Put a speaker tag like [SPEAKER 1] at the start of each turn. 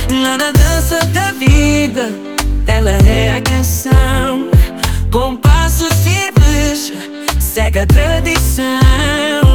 [SPEAKER 1] Lá na dança da vida, ela é a canção, com passos simples, segue a tradição.